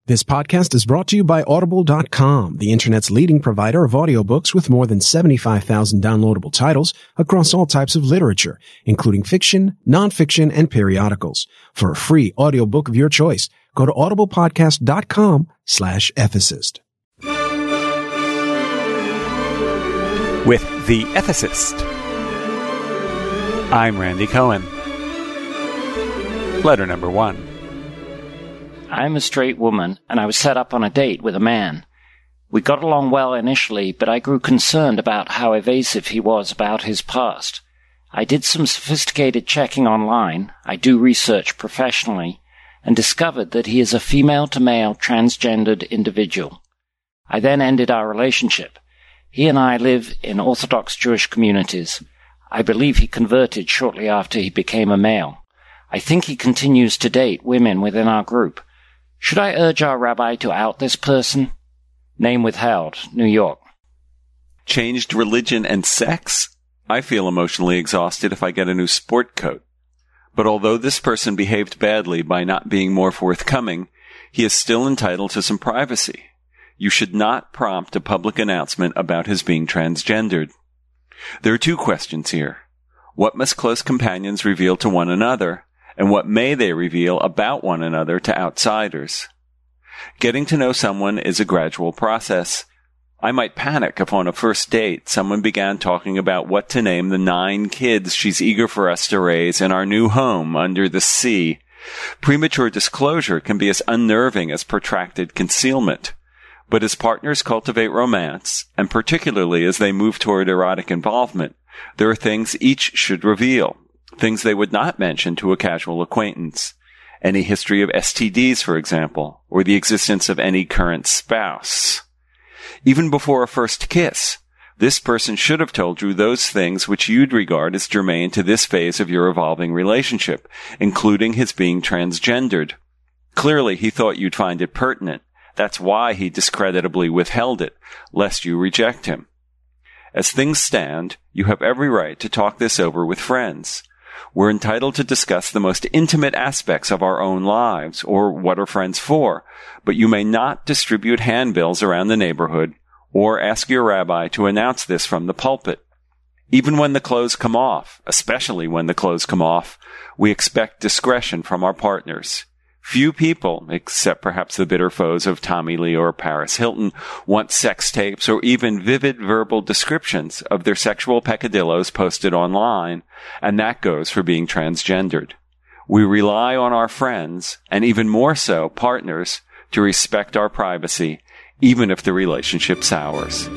This podcast is brought to you by Audible.com, the internet's leading provider of audiobooks with more than 75,000 downloadable titles across all types of literature, including fiction, nonfiction, and periodicals. For a free audiobook of your choice, go to audiblepodcast.com/ethicist. With The Ethicist, I'm Randy Cohen. Letter number 1. I'm a straight woman, and I was set up on a date with a man. We got along well initially, but I grew concerned about how evasive he was about his past. I did some sophisticated checking online, I do research professionally, and discovered that he is a female-to-male transgendered individual. I then ended our relationship. He and I live in Orthodox Jewish communities. I believe he converted shortly after he became a male. I think he continues to date women within our group. Should I urge our rabbi to out this person? Name withheld, New York. Changed religion and sex? I feel emotionally exhausted if I get a new sport coat. But although this person behaved badly by not being more forthcoming, he is still entitled to some privacy. You should not prompt a public announcement about his being transgendered. There are two questions here. What must close companions reveal to one another? And what may they reveal about one another to outsiders? Getting to know someone is a gradual process. I might panic if on a first date someone began talking about what to name the 9 kids she's eager for us to raise in our new home under the sea. Premature disclosure can be as unnerving as protracted concealment. But as partners cultivate romance, and particularly as they move toward erotic involvement, there are things each should reveal. Things they would not mention to a casual acquaintance. Any history of STDs, for example, or the existence of any current spouse. Even before a first kiss, this person should have told you those things which you'd regard as germane to this phase of your evolving relationship, including his being transgendered. Clearly, he thought you'd find it pertinent. That's why he discreditably withheld it, lest you reject him. As things stand, you have every right to talk this over with friends. We're entitled to discuss the most intimate aspects of our own lives, or what are friends for, but you may not distribute handbills around the neighborhood, or ask your rabbi to announce this from the pulpit. Even when the clothes come off, especially when the clothes come off, we expect discretion from our partners. Few people, except perhaps the bitter foes of Tommy Lee or Paris Hilton, want sex tapes or even vivid verbal descriptions of their sexual peccadillos posted online, and that goes for being transgendered. We rely on our friends, and even more so partners, to respect our privacy, even if the relationship sours.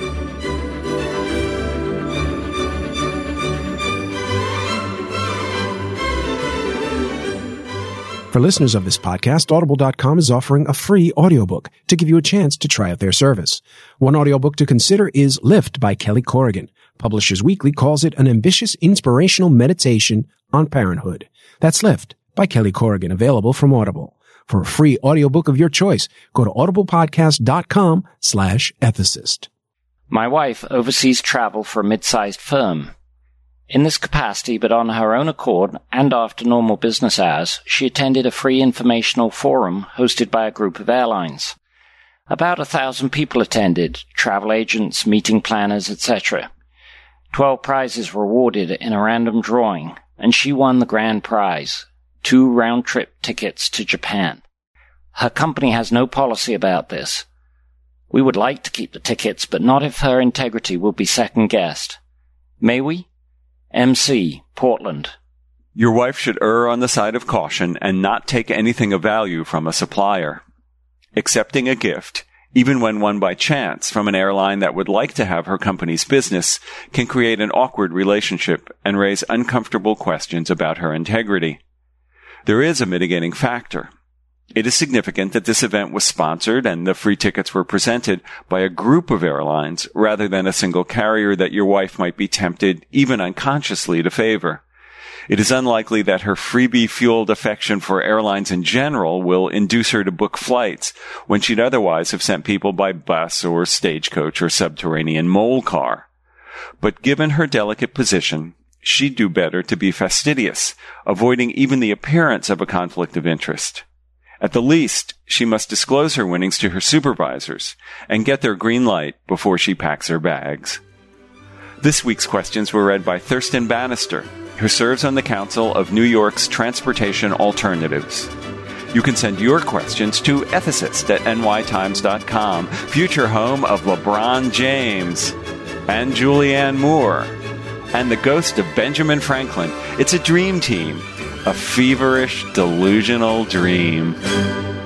For listeners of this podcast, Audible.com is offering a free audiobook to give you a chance to try out their service. One audiobook to consider is Lift by Kelly Corrigan. Publishers Weekly calls it an ambitious, inspirational meditation on parenthood. That's Lift by Kelly Corrigan, available from Audible. For a free audiobook of your choice, go to audiblepodcast.com/ethicist. My wife oversees travel for a mid-sized firm. In this capacity, but on her own accord, and after normal business hours, she attended a free informational forum hosted by a group of airlines. About 1,000 people attended, travel agents, meeting planners, etc. 12 prizes were awarded in a random drawing, and she won the grand prize, 2 round-trip tickets to Japan. Her company has no policy about this. We would like to keep the tickets, but not if her integrity will be second-guessed. May we? MC, Portland. Your wife should err on the side of caution and not take anything of value from a supplier. Accepting a gift, even when won by chance from an airline that would like to have her company's business, can create an awkward relationship and raise uncomfortable questions about her integrity. There is a mitigating factor. It is significant that this event was sponsored and the free tickets were presented by a group of airlines rather than a single carrier that your wife might be tempted, even unconsciously, to favor. It is unlikely that her freebie-fueled affection for airlines in general will induce her to book flights when she'd otherwise have sent people by bus or stagecoach or subterranean mole car. But given her delicate position, she'd do better to be fastidious, avoiding even the appearance of a conflict of interest. At the least, she must disclose her winnings to her supervisors and get their green light before she packs her bags. This week's questions were read by Thurston Bannister, who serves on the Council of New York's Transportation Alternatives. You can send your questions to ethicist@nytimes.com, future home of LeBron James and Julianne Moore and the ghost of Benjamin Franklin. It's a dream team, a feverish, delusional dream.